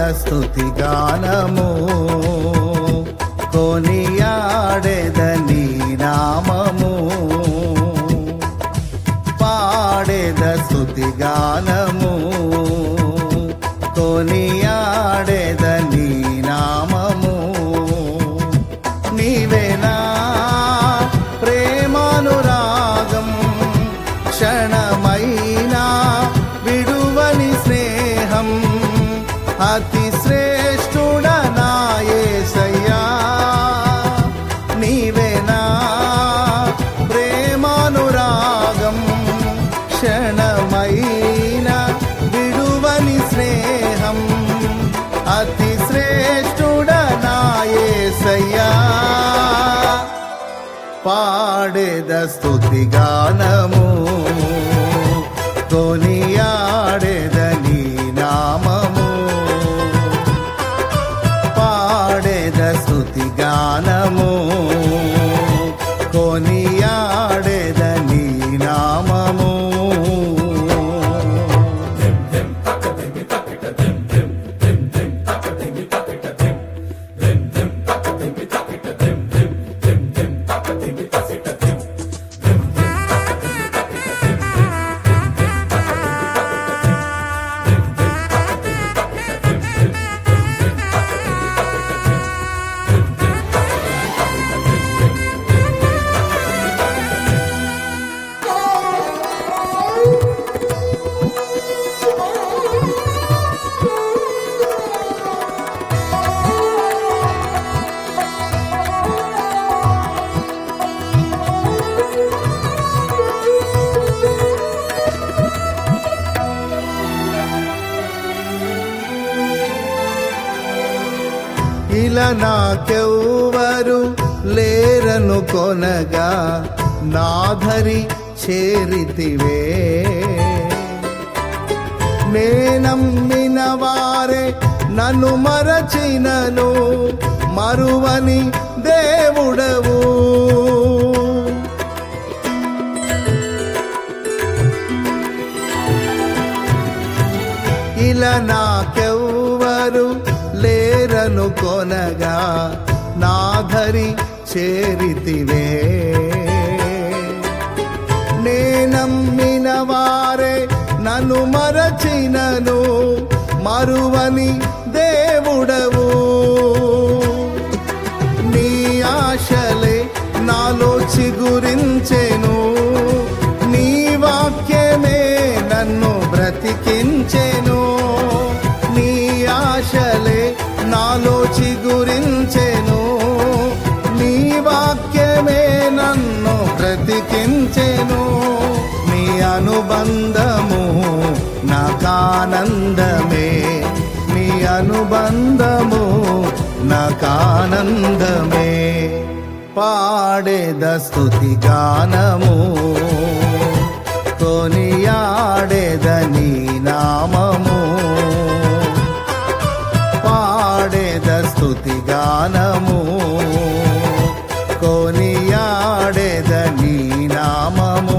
స్తుతి గానము కొనియాడెద నీ నామము పాడెద స్తుతి గానము కొనియాడెద నీ నామము నీవేనా ప్రేమానురాగం క్షణమైనా విడువని స్నేహం అతి శ్రేష్ఠుడనా యేసయ్యా నీవేనా ప్రేమానురాగం క్షణమైనా విడువని స్నేహం అతి శ్రేష్ఠుడనా యేసయ్యా పాడెద స్తుతి గానము కొనియాడెద నీ నామము పాడెద స్తుతి గానము కొనియాడెద నీ నామము ఇలా నాకెవ్వరు లేరను కొనగా నాధరి చేరితివే నేనమ్మిన వారే నన్ను మరచినను మరువని దేవుడవు ఇలా నాకెవ్వరు లేరను కొనగా నాధరి చేరితివే నేనమ్మిన వారే నన్ను మరచినను మరువని దేవుడవు నీ ఆశలే నాలో చిగురించెను నీ వాక్యమే నన్ను బ్రతికించెను నీ ఆశలే నాలో చిగురించెను నీ వాక్యమే నన్ను బ్రతికించెను నీ అనుబంధము నాకానందమే నీ అనుబంధము నాకానందమే పాడెద స్తుతి గానము కొనియాడెద నీ నామము పాడెద స్తుతి గానము కొనియాడెద నీ నామము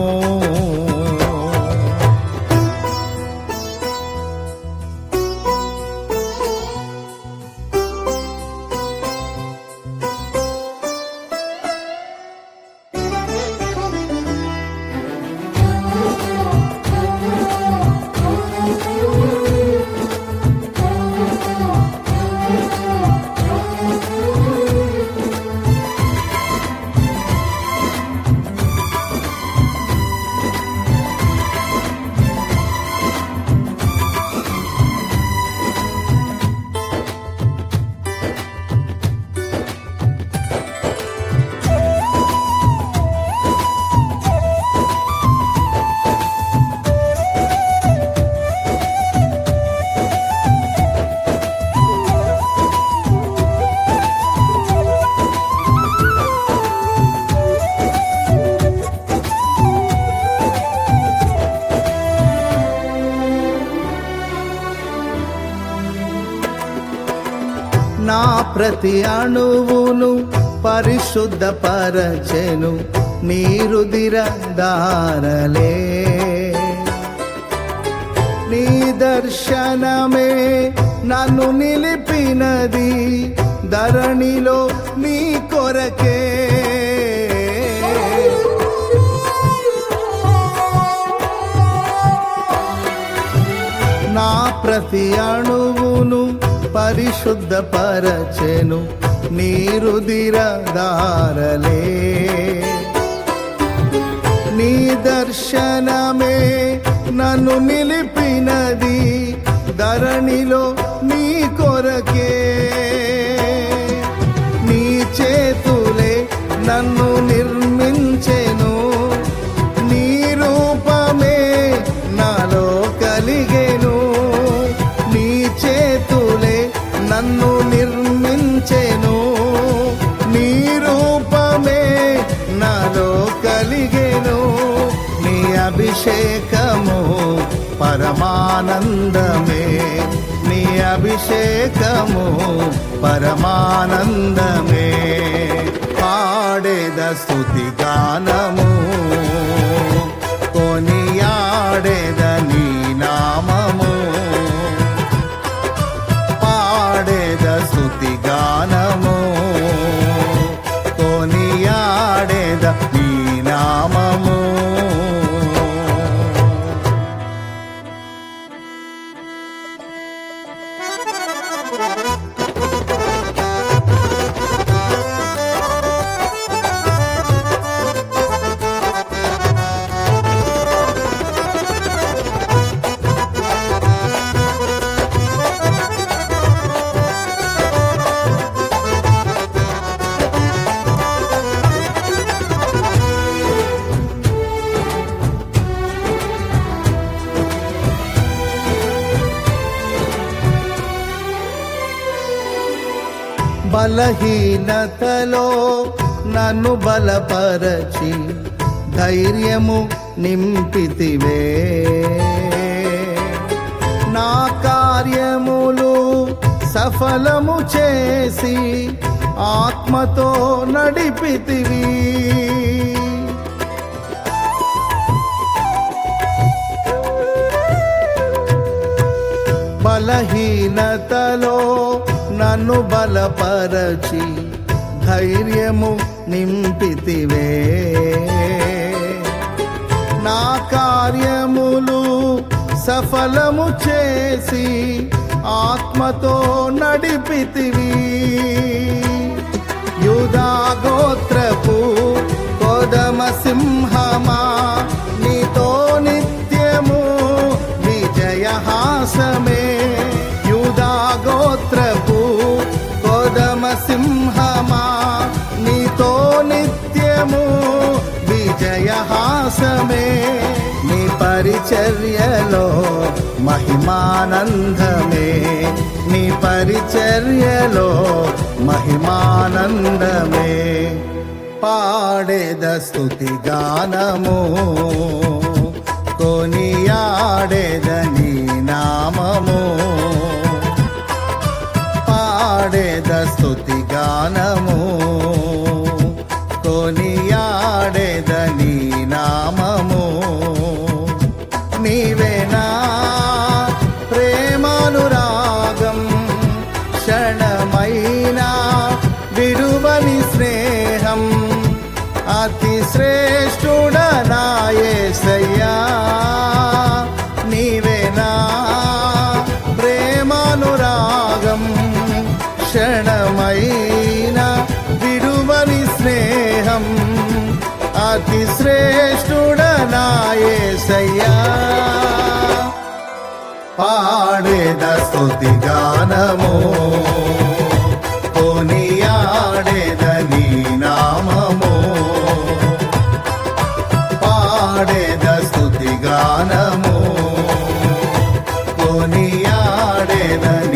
నా ప్రతి అణువును పరిశుద్ధపరచెను నీ రుధిర ధారలే నీ దర్శనమే నన్ను నిలిపినది ధరణిలో నీ కొరకే. నా ప్రతి అణువును పరిశుద్ధపరచెను నీ రుధిర ధారలే. నీ దర్శనమే నన్ను నిలిపినది ధరణిలో నీ కొరకే. నీ చేతులే నన్ను నిర్మించెను, నీ రూపమే నాలో కలిగెను. నీ చేతులే నన్ను నిర్మించెను, నీ రూపమే నాలో కలిగెను. నీ అభిషేకము పరమానందమే, నీ అభిషేకము పరమానందమే. పాడేద స్తుతి గానము, కొనియాడేద నీ నామము. పాడేద స్తుతి గానము, కొనియాడేద నీ నామము. బలహీనతలో నన్ను బలపరచి ధైర్యము నింపితివే. నా కార్యములు సఫలము చేసి ఆత్మతో నడిపితివి. బలహీనతలో నన్ను బలపరచి ధైర్యము నింపితివే. నా కార్యములు సఫలము చేసి ఆత్మతో నడిపితివి. యూదా గోత్రపు కొదమ సింహమా, నీతో నిత్యము విజయహాసమే. యూదా గోత్రపు కొదమ సింహమా, నీతో నిత్యము విజయహాసమే. నీ పరిచర్యలో మహిమానందమే, నీ పరిచర్యలో మహిమానందమే. పాడేద స్తుతి గానము, కొనియాడేద నీ నామము. పాడేద స్తుతి గానము, కొనియాడేద నీ నామము. నీవేనా ప్రేమానురాగం, క్షణమైనా విడువని స్నేహం. అతి శ్రేష్ఠుడనా యేసయ్యా, నీవేనా ప్రేమానురాగం, క్షణమైన విడువని స్నేహం. అతి శ్రేష్ఠుడనా యేసయ్యా. పాడేద స్తుతి గానము, కొనియాడేద నీ నామము. పాడేద స్తుతి గానము, కొనియాడేద